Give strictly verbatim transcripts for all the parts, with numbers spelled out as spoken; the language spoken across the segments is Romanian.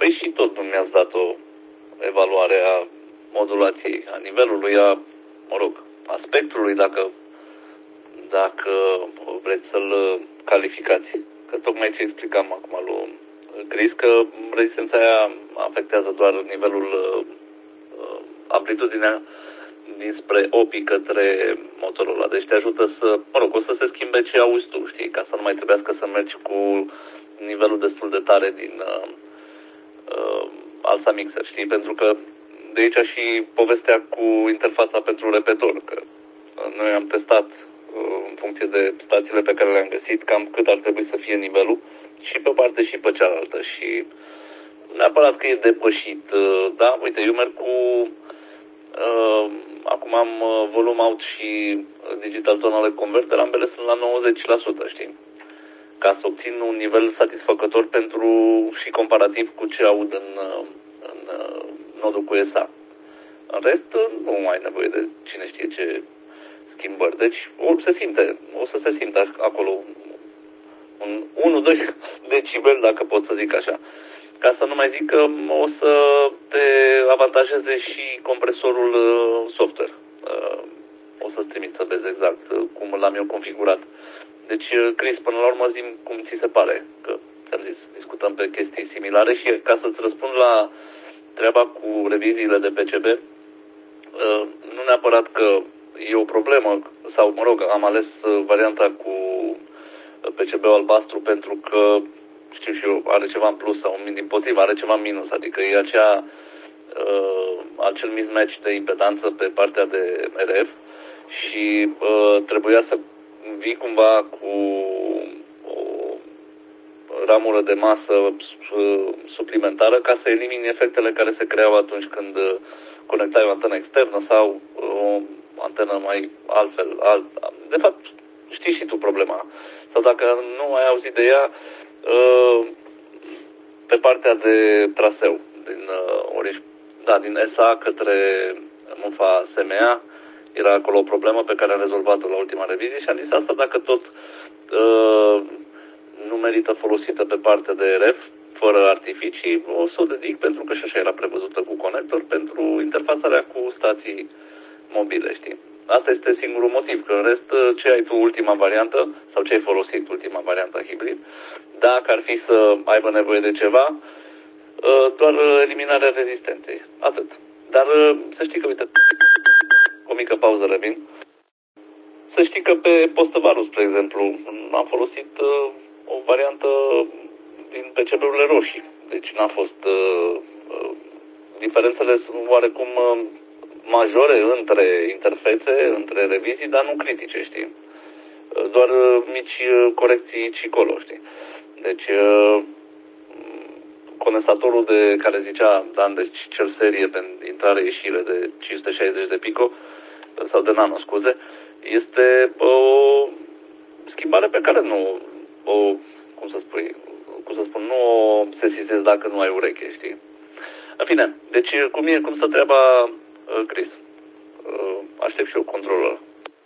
Păi și tot nu mi-ați dat o evaluare a modulației, a nivelului, a, mă rog, a spectrului, dacă, dacă vreți să-l calificați. Că tocmai ce explicam acum lui Chris, că rezistența aia afectează doar nivelul, uh, amplitudinea dinspre opi către motorul ăla. Deci te ajută să, mă rog, o să se schimbe ce auzi tu, știi, ca să nu mai trebuiască să mergi cu nivelul destul de tare din uh, uh, alta mixer, știi, pentru că de aici și povestea cu interfața pentru repetor, că noi am testat uh, în funcție de stațiile pe care le-am găsit, cam cât ar trebui să fie nivelul, și pe o parte și pe cealaltă. Și neapărat că e depășit. Uh, da, uite, eu merg cu uh, acum am uh, volume out și digital tonale converter, ambele sunt la nouăzeci la sută, știi? Ca să obțin un nivel satisfăcător pentru și comparativ cu ce aud în, în nodul cu E S A. În rest, nu mai ai nevoie de cine știe ce schimbări. Deci, o se simte, o să se simte acolo un unu doi decibel, dacă pot să zic așa. Ca să nu mai zic că o să te avantajeze și compresorul software. O să-ți trimit să vezi exact cum l-am eu configurat. Deci, Chris, până la urmă zi cum ți se pare, că ți-am zis, discutăm pe chestii similare și ca să-ți răspund la treaba cu reviziile de P C B, nu neapărat că e o problemă, sau, mă rog, am ales varianta cu P C B-ul albastru pentru că, știu și eu, are ceva în plus sau din potrivă, are ceva în minus, adică e acea, acel mismatch de impedanță pe partea de R F și trebuia să vii cumva cu o ramură de masă suplimentară ca să elimini efectele care se creau atunci când conectai o antenă externă sau o antenă mai altfel. Alt. De fapt, știi și tu problema. Sau dacă nu ai auzit de ea, pe partea de traseu, din, da, din S A către M F A S M A, era acolo o problemă pe care am rezolvat-o la ultima revizie și am zis asta dacă tot uh, nu merită folosită pe partea de R F, fără artificii, o să o dedic pentru că și așa era prevăzută cu conector pentru interfațarea cu stații mobile, știi? Asta este singurul motiv, că în rest ce ai tu ultima variantă sau ce ai folosit ultima variantă hibrid, dacă ar fi să aibă nevoie de ceva, uh, doar eliminarea rezistenței. Atât. Dar uh, să știi că, uite, o mică pauză, revin. Să știi că pe Postăvarul, spre exemplu, am folosit uh, o variantă din P C B-urile roșii. Deci n-a fost... Uh, uh, diferențele sunt oarecum uh, majore între interfețe, între revizii, dar nu critice, știi? Uh, doar uh, mici uh, corecții cicolo, știi? Deci... Uh, condensatorul de care zicea Dan, deci cel serie pentru intrare-ieșire de cinci sute șaizeci de pico, sau de nano, scuze, este o schimbare pe care nu o, cum să spui, cum să spun, nu o sesizezi dacă nu ai ureche, știi? În fine, deci cum e, cum stă treaba, Chris? Aștept și eu controlul.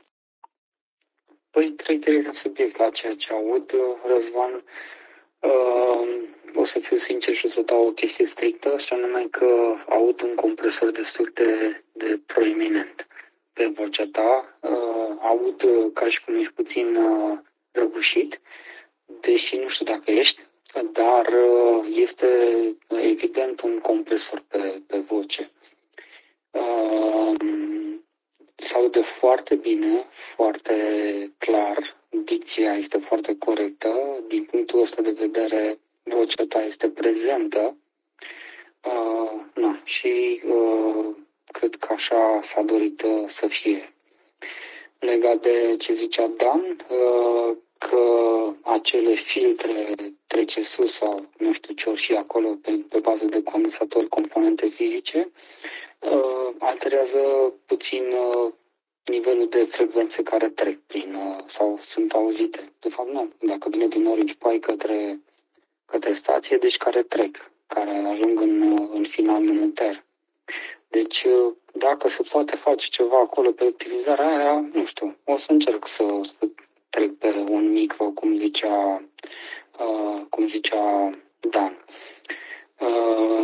Păi, trec direct la subiect, la ceea ce aud, Răzvan. Uh, o să fiu sincer și o să dau o chestie strictă, și anume că aud un compresor destul de, de proeminent pe vocea ta. Uh, aud ca și cum ești puțin uh, răgușit, deși nu știu dacă ești, dar uh, este evident un compresor pe, pe voce. Uh, se aude foarte bine, foarte clar, dicția este foarte corectă, din punctul ăsta de vedere vocea ta este prezentă. Uh, na, și uh, cred că așa s-a dorit uh, să fie. Legat de ce zicea Dan, uh, că acele filtre trece sus sau nu știu ce ori și acolo pe, pe bază de condensatori, componente fizice, uh, alterează puțin uh, nivelul de frecvențe care trec prin uh, sau sunt auzite. De fapt, nu. Dacă vine din Orange Pi către, către stație, deci care trec, care ajung în, uh, în final în enter. Deci, uh, dacă se poate face ceva acolo pe utilizarea aia, nu știu, o să încerc să, să trec pe un micro, cum zicea, uh, cum zicea Dan. Uh,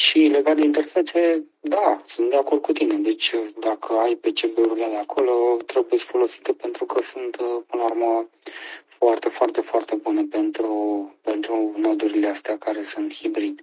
Și legat de interfețe, da, sunt de acord cu tine. Deci dacă ai P C B-urile de acolo, trebuie folosite pentru că sunt, până la urmă, foarte, foarte, foarte bune pentru, pentru nodurile astea care sunt hibrid.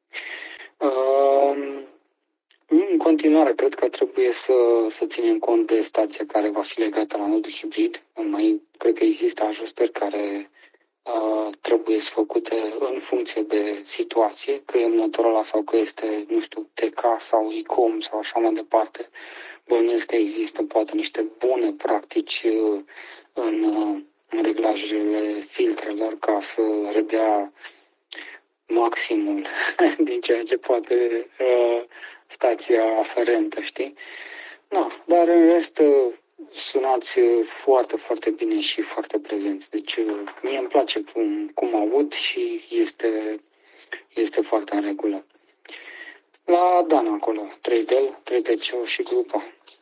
Uh, în continuare, cred că trebuie să, să ținem cont de stația care va fi legată la nodul hibrid. Mai, cred că există ajustări care uh, trebuie să făcute în funcție de situație, că e Motorola sau că este, nu știu, T K sau ICOM sau așa mai departe. Bănuiesc că există poate niște bune practici uh, în, uh, în reglajele filtrelor ca să redea maximul din ceea ce poate uh, stația aferentă, știi? No, dar în rest uh, sunați foarte, foarte bine și foarte prezenți. Deci uh, mie îmi place cum, cum aud și este, este foarte în regulă. La Dan acolo, trei D L, trei D C și grupa.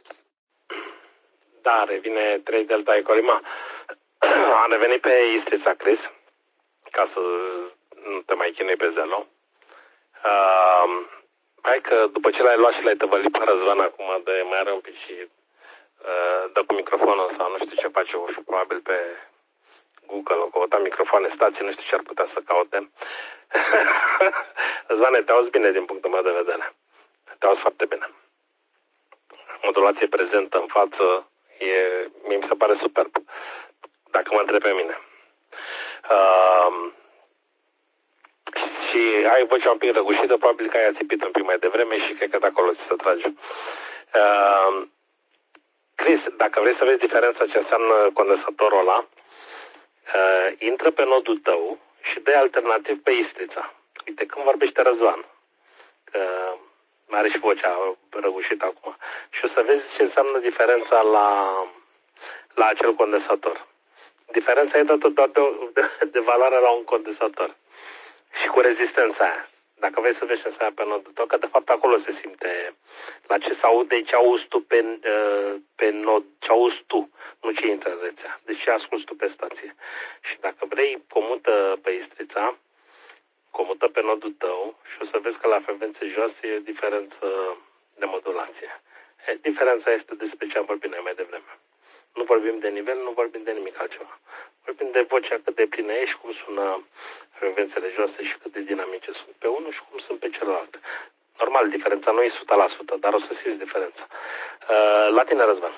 Da, revine trei Delta Ecolima. Am revenit pe Istrița, Chris, ca să nu te mai chinui pe Zelo. Uh, hai că după ce l-ai luat și l-ai tăvălit pe Răzvan acum, de mai are un pic și uh, dă cu microfonul sau nu știu ce face, și probabil pe Google o căuta microfoane stații, nu știu ce ar putea să caute. Răzvane, te auzi bine din punctul meu de vedere. Te auzi foarte bine. Modulație prezentă în față, e, mie mi se pare superb, dacă mă întreb pe mine. Uh, și ai vocea un pic răgușită, probabil că ai ațipit un pic mai devreme și cred că de acolo ți se trage. Uh, Chris, dacă vrei să vezi diferența ce înseamnă condensatorul ăla, uh, intră pe nodul tău și dă alternativ pe Istrița. Uite, când vorbește Răzvan, uh, are și vocea răgușită acum, și o să vezi ce înseamnă diferența la, la acel condensator. Diferența e dată doar de, de, de valoare la un condensator. Și cu rezistența aia. Dacă vrei să vezi ce înseamnă pe nodul tău, că de fapt acolo se simte la ce se aude, ce auzi tu pe, pe nod, ce auzi tu, nu ce intră în rețea. Deci ce asculti tu pe stație. Și dacă vrei, comută pe Istrița, comută pe nodul tău și o să vezi că la frecvențe joase e diferență de modulație. E, diferența este despre ce am vorbit noi mai devreme. Nu vorbim de nivel, nu vorbim de nimic altceva. Vorbim de vocea cât de plină e și cum sună frecvențele joase și cât de dinamice sunt pe unul și cum sunt pe celălalt. Normal, diferența nu e o sută la sută, dar o să simți diferența. Uh, la tine, Răzvan.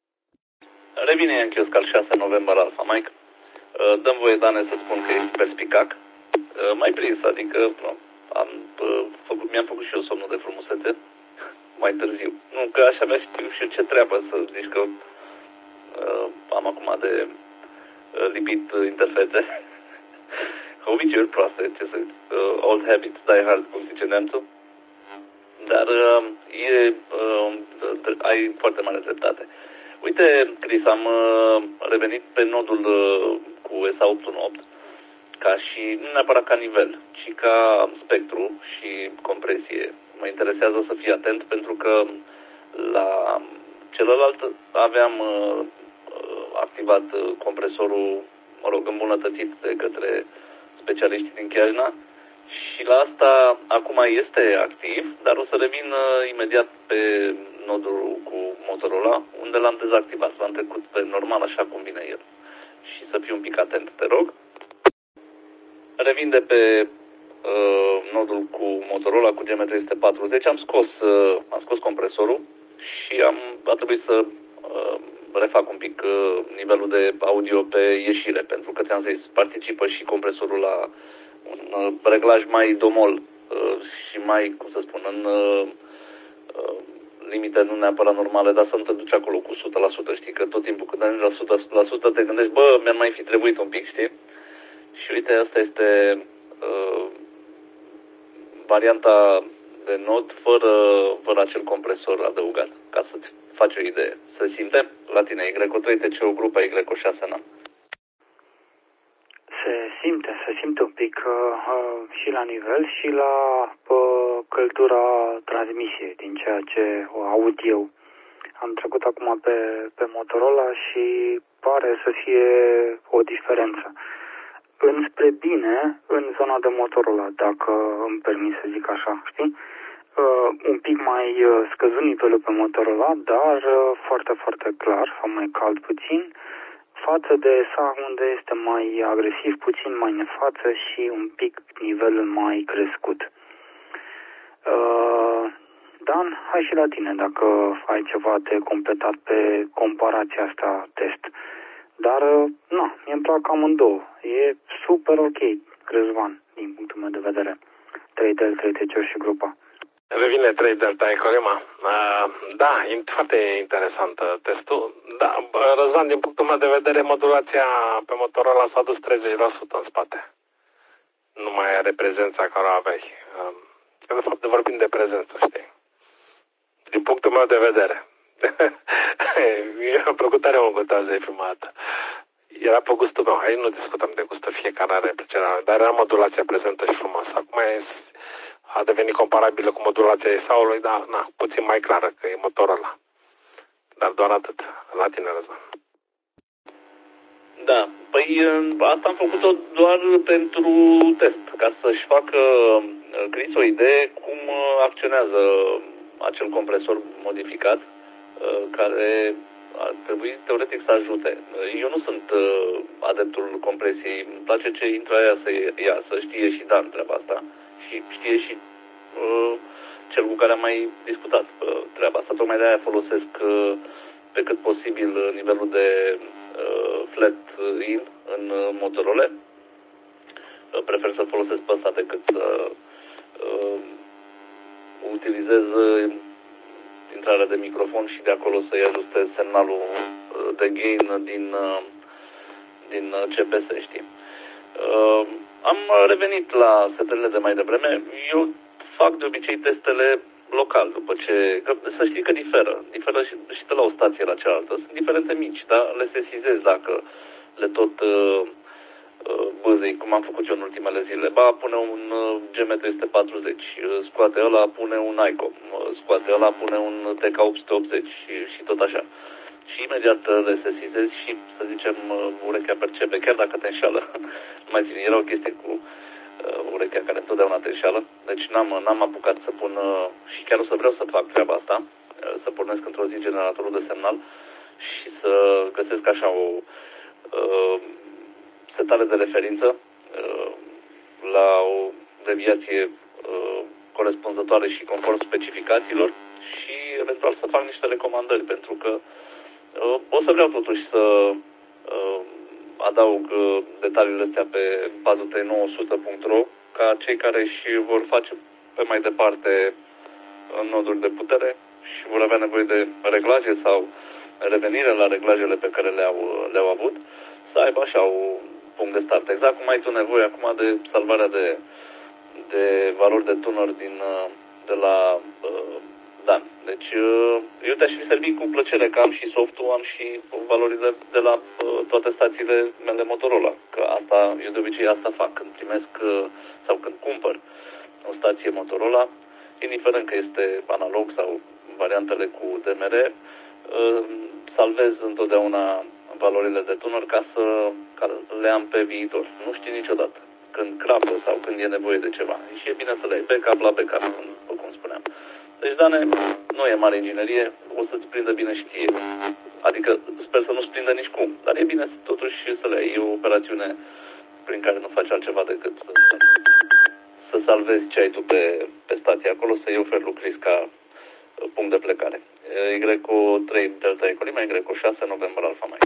Revine în kiosk al șase noiembrie la Alpha Mike. Uh, dăm voie, Dane, să spun că ești perspicac. Uh, mai prins, adică no, am, uh, făcut, mi-am făcut și eu somnul de frumusețe mai târziu. Nu, că aș avea știu și ce treabă să zici că uh, am acum de uh, lipit uh, interfețe. Obiceiuri proaste, ce să zic, uh, old habits, die hard, cum zice neamțul. Dar uh, e, uh, ai foarte mare dreptate. Uite, Chris, am uh, revenit pe nodul uh, cu S A opt unu opt ca și, nu neapărat ca nivel, ci ca spectru și compresie. Mă interesează să fii atent pentru că la celălalt aveam uh, activat compresorul, mă rog, îmbunătățit de către specialiștii din Chiajna și la asta acum este activ, dar o să revin uh, imediat pe nodul cu Motorola, unde l-am dezactivat, l-am trecut pe normal așa cum vine el. Și să fii un pic atent, te rog. Revin de pe uh, nodul cu Motorola, cu G M trei patruzeci, am scos, uh, am scos compresorul și am, a trebuit să uh, refac un pic uh, nivelul de audio pe ieșire, pentru că ți-am zis, participă și compresorul la un uh, reglaj mai domol uh, și mai, cum să spun, în uh, uh, limite nu neapărat normale, dar să nu te duci acolo cu o sută la sută, știi, că tot timpul când ajungi la o sută la sută te gândești, bă, mi-ar mai fi trebuit un pic, știi? Și uite, asta este uh, varianta de nod fără, fără acel compresor adăugat, ca să-ți faci o idee. Se simte la tine Y trei T C-ul, grupa Y șase N A. Se simte, se simte un pic uh, și la nivel și la uh, căldura transmisiei, din ceea ce o aud eu. Am trecut acum pe, pe Motorola și pare să fie o diferență. Înspre bine în zona de Motorola, dacă îmi permis să zic așa, știi? uh, un pic mai uh, scăzut nivelul pe motorul ăla, dar uh, foarte, foarte clar, sau mai cald puțin, față de S A unde este mai agresiv, puțin mai în față și un pic nivelul mai crescut. Uh, Dan, hai și la tine dacă ai ceva de completat pe comparația asta test. Dar, uh, nu, mi-e plac amândouă. E super ok, Răzvan, din punctul meu de vedere. trei Delta, trei T C și grupa. Revine trei Delta Ecolima. Uh, da, e foarte interesant testul. Da, Răzvan, din punctul meu de vedere, modulația pe motorul ăla s-a dus treizeci la sută în spate. Nu mai are prezența care o aveai. Uh, de fapt, vorbim de prezență, știi? Din punctul meu de vedere. Mi-a plăcut tare mult gutaza filmată. Era pe gustul meu. Aici nu discutăm de gustul, fiecare are plăcerea, dar era modulația prezentă și frumoasă. Acum e, a devenit comparabilă cu modulația E S A-ului, dar na, puțin mai clară că e motorul ăla. Dar doar atât. La tine, Răzvan. Da, păi asta am făcut-o doar pentru test, ca să-și facă Chris o idee cum acționează acel compresor modificat, care ar trebui teoretic să ajute. Eu nu sunt adeptul compresiei, îmi place ce intră aia să ia, să știe și Dan treaba asta și știe și uh, cel cu care am mai discutat uh, treaba asta. Tocmai de aia folosesc uh, pe cât posibil nivelul de uh, flat in în uh, motorole. Uh, prefer să folosesc pe ăsta decât să uh, utilizez uh, intrarea de microfon și de acolo să-i ajustez semnalul uh, de gain din, uh, din uh, C P S, știi. Uh, am revenit la setările de mai devreme. Eu fac de obicei testele local, după ce... Că, să știi că diferă. Diferă și, și de la o stație la cealaltă. Sunt diferente mici, dar le sesizez dacă le tot uh, uh, băzei, cum am făcut eu în ultimele zile. Ba, pune un uh, G M trei patruzeci, uh, scoate ăla, pune un ICOM, uh, scoate ăla, pune un T K opt sute optzeci și, și tot așa. Și imediat le sesizezi și, să zicem, urechea percepe, chiar dacă te înșală. Mai ține, era o chestie cu uh, urechea care întotdeauna te înșală. Deci n-am, n-am apucat să pun, uh, și chiar o să vreau să fac treaba asta, uh, să pornesc într-o zi generatorul de semnal și să găsesc așa o uh, setare de referință uh, la o deviație uh, corespunzătoare și conform specificațiilor și eventual să fac niște recomandări, pentru că uh, o să vreau totuși să uh, adaug uh, detaliile astea pe patru trei nouă sute punct ro ca cei care și vor face pe mai departe noduri de putere și vor avea nevoie de reglaje sau revenire la reglajele pe care le-au, le-au avut, să aibă așa un punct de start. Exact cum ai tu nevoie acum de salvarea de, de valori de tuner din, de la uh, Dan. Deci eu te-aș fi servit cu plăcere că am și softul, am și valorile de la uh, toate stațiile mele Motorola. Că asta, eu de obicei asta fac când primesc uh, sau când cumpăr o stație Motorola, indiferent că este analog sau variantele cu D M R, uh, salvez întotdeauna valorile de tuner ca să ca le am pe viitor. Nu știi niciodată când crapă sau când e nevoie de ceva. Și e bine să le ai backup la backup, cum spuneam. Deci, Dane, nu e mare inginerie, o să-ți prindă bine și ție. Adică sper să nu-ți prindă nici cum, dar e bine totuși să le ai. E o operațiune prin care nu faci altceva decât să, să salvezi ce ai tu pe, pe stație acolo, să-i oferi lui Chris ca punct de plecare. Y trei Delta Ecolima, Y șase November Alfa Mike.